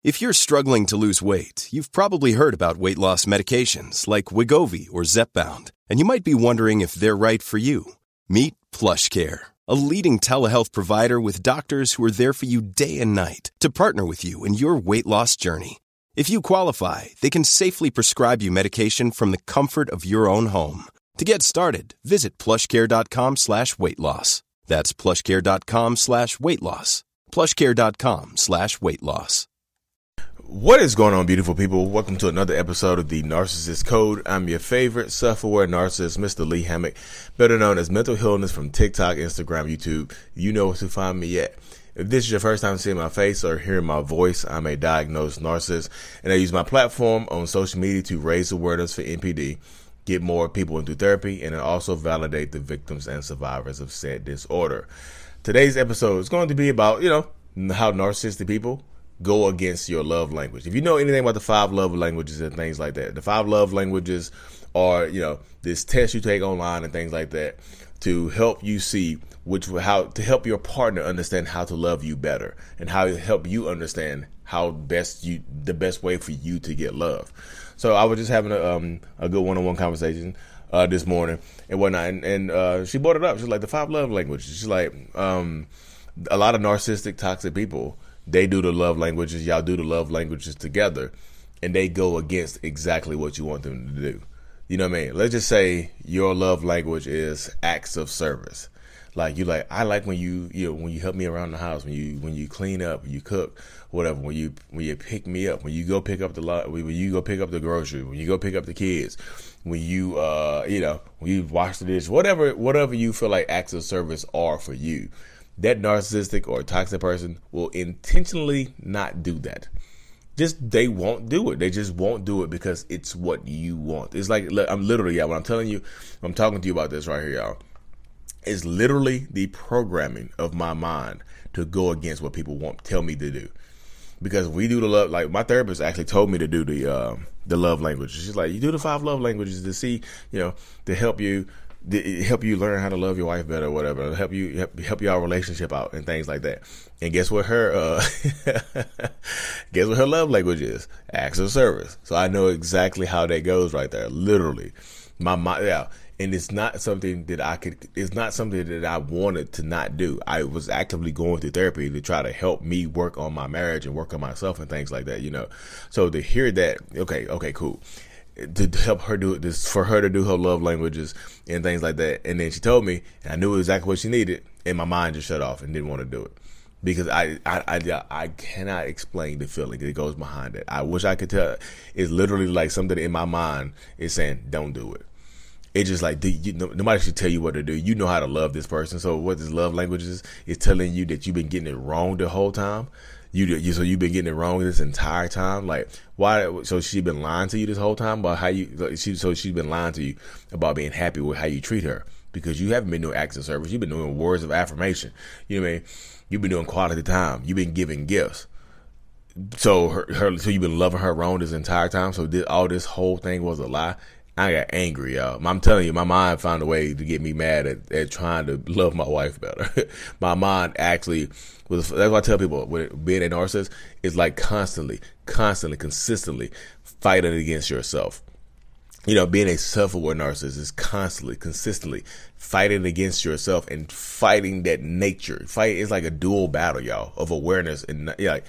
If you're struggling to lose weight, you've probably heard about weight loss medications like Wegovy or Zepbound, and you might be wondering if they're right for you. Meet PlushCare, a leading telehealth provider with doctors who are there for you day and night to partner with you in your weight loss journey. If you qualify, they can safely prescribe you medication from the comfort of your own home. To get started, visit plushcare.com/weight loss. That's plushcare.com/weight loss. plushcare.com/weight loss. What is going on, beautiful people? Welcome to another episode of The Narcissist Code. I'm your favorite self-aware narcissist, Mr. Lee Hammock, better known as Mental Healness from TikTok, Instagram, YouTube. You know where to find me at. If this is your first time seeing my face or hearing my voice, I'm a diagnosed narcissist, and I use my platform on social media to raise awareness for NPD, get more people into therapy, and also validate the victims and survivors of said disorder. Today's episode is going to be about, how narcissistic people go against your love language. If you know anything about the 5 love languages and things like that, the 5 love languages are, this test you take online and things like that to help you see to help your partner understand how to love you better and how to help you understand the best way for you to get love. So I was just having a good one-on-one conversation this morning and whatnot, and she brought it up. She's like, the 5 love languages. She's like, a lot of narcissistic, toxic people, they do the love languages, y'all do the love languages together, and they go against exactly what you want them to do. You know what I mean? Let's just say your love language is acts of service. Like I like when you help me around the house, when you clean up, when you cook, whatever, when you pick me up, when you go pick up when you go pick up the grocery, when you go pick up the kids, when you when you wash the dish, whatever you feel like acts of service are for you. That narcissistic or toxic person will intentionally not do that. They won't do it. They just won't do it because it's what you want. It's like, I'm literally, when I'm telling you, I'm talking to you about this right here, y'all. It's literally the programming of my mind to go against what people tell me to do. Because we do the love, like my therapist actually told me to do the love languages. She's like, you do the 5 love languages to see, to help you learn how to love your wife better or whatever, help your relationship out and things like that. And guess what her love language is? Acts of service. So I know exactly how that goes right there. Literally. My mind, yeah. And it's not something that I wanted to not do. I was actively going through therapy to try to help me work on my marriage and work on myself and things like that, So to hear that, okay, cool. To help her do this, for her to do her love languages and things like that. And then she told me, and I knew exactly what she needed, and my mind just shut off and didn't want to do it. Because I cannot explain the feeling that goes behind it. I wish I could tell. It's literally like something in my mind is saying, don't do it. It's just like, nobody should tell you what to do. You know how to love this person. So what this love language is telling you that you've been getting it wrong the whole time. So you've been getting it wrong this entire time. Like, why? So she's been lying to you this whole time about she's been lying to you about being happy with how you treat her, because you haven't been doing acts of service. You've been doing words of affirmation. You know what I mean? You've been doing quality time. You've been giving gifts. So so you've been loving her wrong this entire time. So all this whole thing was a lie. I got angry, y'all. I'm telling you, my mind found a way to get me mad at trying to love my wife better. My mind actually was, that's why I tell people, being a narcissist is like constantly, consistently fighting against yourself. Being a self-aware narcissist is constantly, consistently fighting against yourself and fighting that nature. It's like a dual battle, y'all, of awareness. And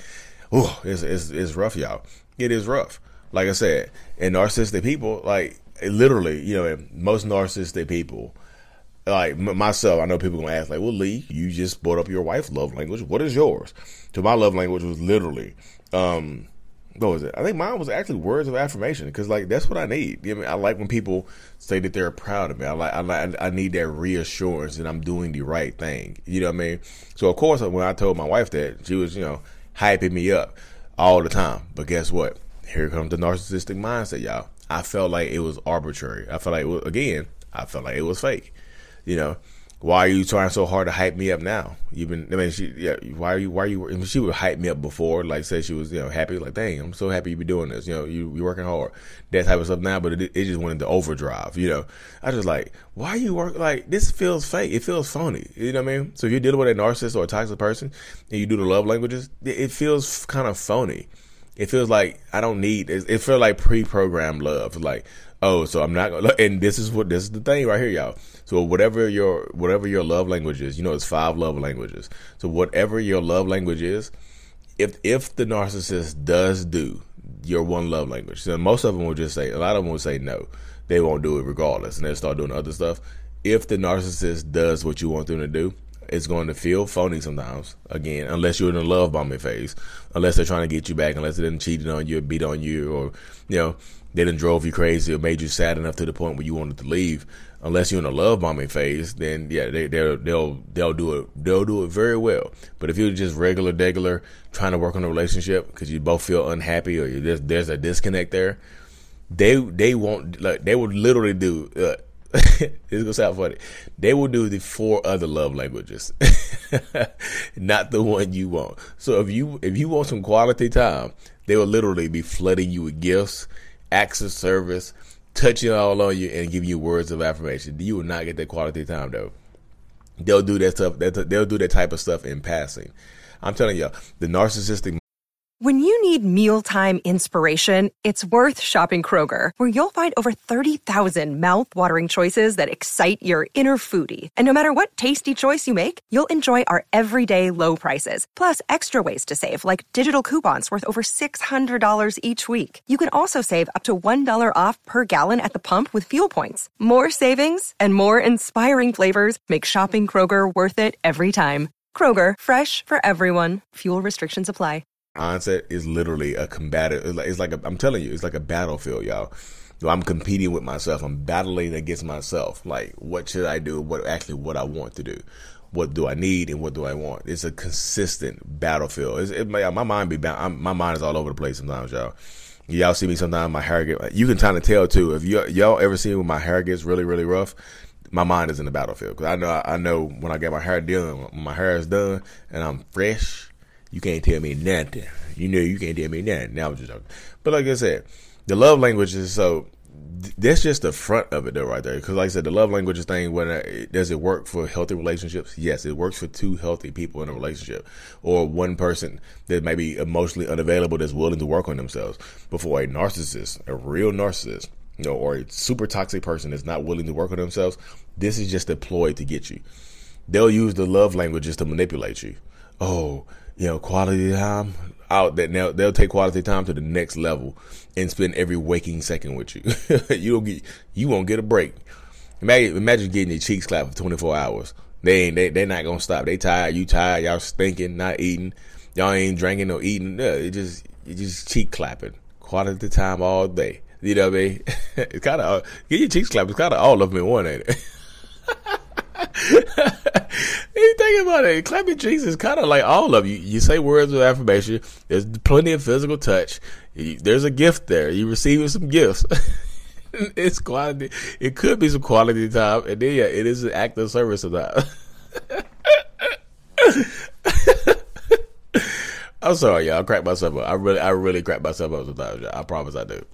it's rough, y'all. It is rough. Like I said, and narcissistic people, like, literally, most narcissistic people, like myself, I know people gonna ask, like, well, Lee, you just brought up your wife's love language. What is yours? So my love language was literally, what was it? I think mine was actually words of affirmation, because like that's what I need. I like when people say that they're proud of me. I need that reassurance that I'm doing the right thing. You know what I mean? So of course, when I told my wife that, she was hyping me up all the time. But guess what? Here comes the narcissistic mindset, y'all. I felt like it was arbitrary. I felt like it was fake. Why are you trying so hard to hype me up now? Why are you, she would hype me up before, like say she was, happy, like, dang, I'm so happy you be doing this. You're working hard, that type of stuff now, but it just went into overdrive, I just like, why are you working? Like, this feels fake. It feels phony. You know what I mean? So if you're dealing with a narcissist or a toxic person and you do the love languages, it feels kind of phony. it feels like I don't need it feels like pre-programmed love. It's like, oh, so I'm not gonna, and this is the thing right here, y'all. So whatever your love language is, it's 5 love languages. So whatever your love language is, if the narcissist does do your one love language, so most of them will just say, a lot of them will say no, they won't do it regardless, and they'll start doing other stuff. If the narcissist does what you want them to do, it's going to feel phony sometimes, again, unless you're in a love bombing phase, unless they're trying to get you back, unless they didn't cheated on you or beat on you, or, they done drove you crazy or made you sad enough to the point where you wanted to leave. Unless you're in a love bombing phase, then yeah, they'll do it very well. But if you're just regular trying to work on a relationship because you both feel unhappy or there's a disconnect there, they won't, like, they would literally do, it's gonna sound funny, they will do the 4 other love languages, not the one you want. So if you want some quality time, they will literally be flooding you with gifts, acts of service, touching all on you, and giving you words of affirmation. You will not get that quality time though. They'll do that stuff. They'll do that type of stuff in passing. I'm telling you, the narcissistic. When you need mealtime inspiration, it's worth shopping Kroger, where you'll find over 30,000 mouth-watering choices that excite your inner foodie. And no matter what tasty choice you make, you'll enjoy our everyday low prices, plus extra ways to save, like digital coupons worth over $600 each week. You can also save up to $1 off per gallon at the pump with fuel points. More savings and more inspiring flavors make shopping Kroger worth it every time. Kroger, fresh for everyone. Fuel restrictions apply. Mindset is literally a combative. It's like I'm telling you, it's like a battlefield, y'all. I'm competing with myself. I'm battling against myself. Like, what should I do? What I want to do? What do I need and what do I want? It's a consistent battlefield. My mind my mind is all over the place sometimes, y'all. Y'all see me sometimes. My hair you can kind of tell too. If y'all ever see when my hair gets really, really rough, my mind is in the battlefield. Because I know when I get my hair done, when my hair is done and I'm fresh, you can't tell me nothing. You can't tell me nothing. Now I'm just joking. But like I said, the love languages, so that's just the front of it though right there. Because like I said, the love languages thing, does it work for healthy relationships? Yes, it works for 2 healthy people in a relationship. Or one person that may be emotionally unavailable that's willing to work on themselves. But for a narcissist, a real narcissist, or a super toxic person that's not willing to work on themselves, this is just a ploy to get you. They'll use the love languages to manipulate you. Oh, quality time out that now they'll take quality time to the next level and spend every waking second with you. You won't get a break. Imagine getting your cheeks clapped for 24 hours. They're not gonna stop. They tired, you tired, y'all stinking, not eating, y'all ain't drinking or eating. No, it just cheek clapping. Quality time all day. You know what I mean? It's kind of get your cheeks clapped. It's kind of all of them in one, ain't it? You think about it, clapping cheeks is kind of like all of you. You say words of affirmation. There's plenty of physical touch. There's a gift there. You receiving some gifts. It's quality. It could be some quality time, and then it is an act of service sometimes. I'm sorry, y'all. I crack myself up. I really crack myself up sometimes, y'all. I promise I do.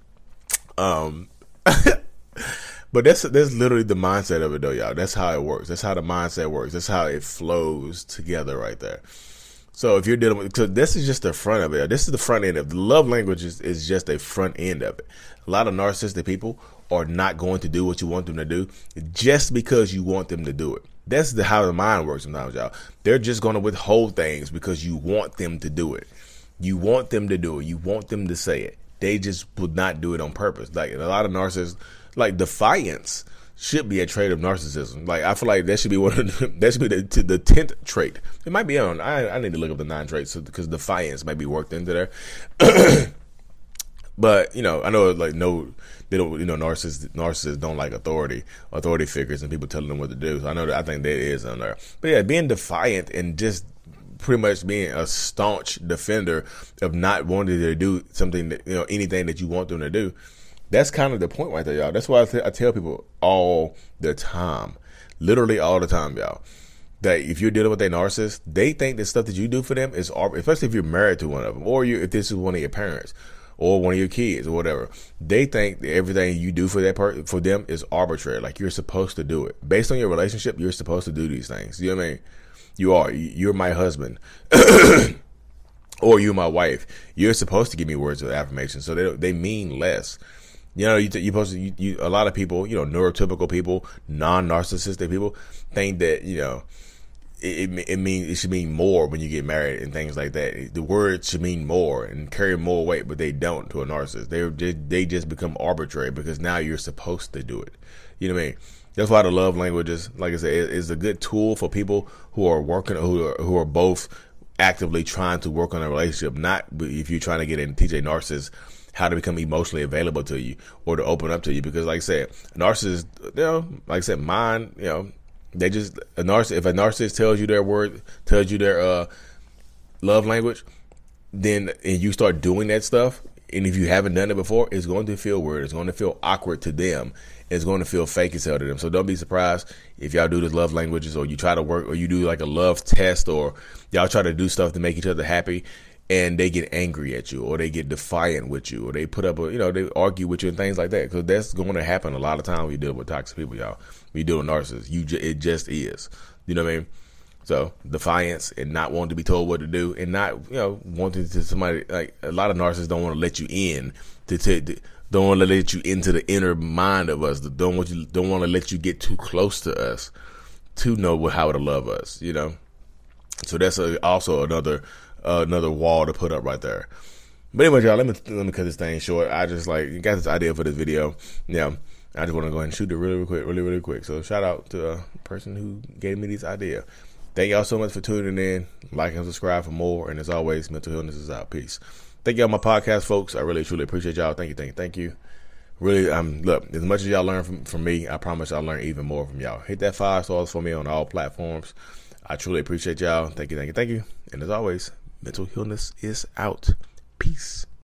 But that's literally the mindset of it though, y'all. That's how it works. That's how the mindset works. That's how it flows together right there. So if you're dealing with, so this is just the front of it. This is the front end of the love language is just a front end of it. A lot of narcissistic people are not going to do what you want them to do just because you want them to do it. That's how the mind works sometimes, y'all. They're just going to withhold things because you want them to do it. You want them to do it. You want them to say it. They just would not do it on purpose. Like a lot of narcissists, like defiance should be a trait of narcissism. Like I feel like that should be that should be the 10th trait. It might be on. I need to look up the 9 traits because defiance might be worked into there. But I know like they don't. Narcissists don't like authority figures and people telling them what to do. So I think that is on there. But yeah, being defiant and just pretty much being a staunch defender of not wanting to do something that, anything that you want them to do. That's kind of the point right there, y'all. That's why I tell people all the time, literally all the time, y'all, that if you're dealing with a narcissist, they think the stuff that you do for them is, especially if you're married to one of them, or if this is one of your parents or one of your kids or whatever, they think that everything you do for for them is arbitrary. Like you're supposed to do it based on your relationship. You're supposed to do these things. You know what I mean? You're my husband. or you, my wife, you're supposed to give me words of affirmation. So they mean less. You know, you're supposed to, a lot of people, you know, neurotypical people, non-narcissistic people think that, you know, it should mean more when you get married and things like that. The words should mean more and carry more weight, but they don't to a narcissist. They just become arbitrary because now you're supposed to do it. You know what I mean? That's why the love languages, like I said, is a good tool for people who are working, who are both actively trying to work on a relationship. Not if you're trying to get in and teach a narcissist how to become emotionally available to you or to open up to you. Because like I said, narcissists, you know, like I said, mine, you know, they just, if a narcissist tells you their love language, then, and you start doing that stuff, and if you haven't done it before, it's going to feel weird. It's going to feel awkward to them. It's going to feel fake as hell to them. So don't be surprised if y'all do this love languages, or you try to work, or you do like a love test, or y'all try to do stuff to make each other happy, and they get angry at you, or they get defiant with you, or they put up they argue with you and things like that. Because that's going to happen a lot of times when you deal with toxic people, y'all. When you deal with narcissists, it just is. You know what I mean? So defiance and not wanting to be told what to do, and not, wanting to somebody, like a lot of narcissists don't want to let you in don't want to let you into the inner mind of us. Don't want to let you get too close to us to know how to love us. You know, so that's also another wall to put up right there. But anyway, y'all, let me cut this thing short. I just got this idea for this video. Yeah, I just want to go ahead and shoot it really quick. So shout out to the person who gave me this idea. Thank y'all so much for tuning in. Like and subscribe for more. And as always, mental illness is out. Peace. Thank y'all, my podcast folks. I really truly appreciate y'all. Thank you. Really, look, as much as y'all learn from me, I promise I'll learn even more from y'all. Hit that 5 stars for me on all platforms. I truly appreciate y'all. Thank you. And as always, mental illness is out. Peace.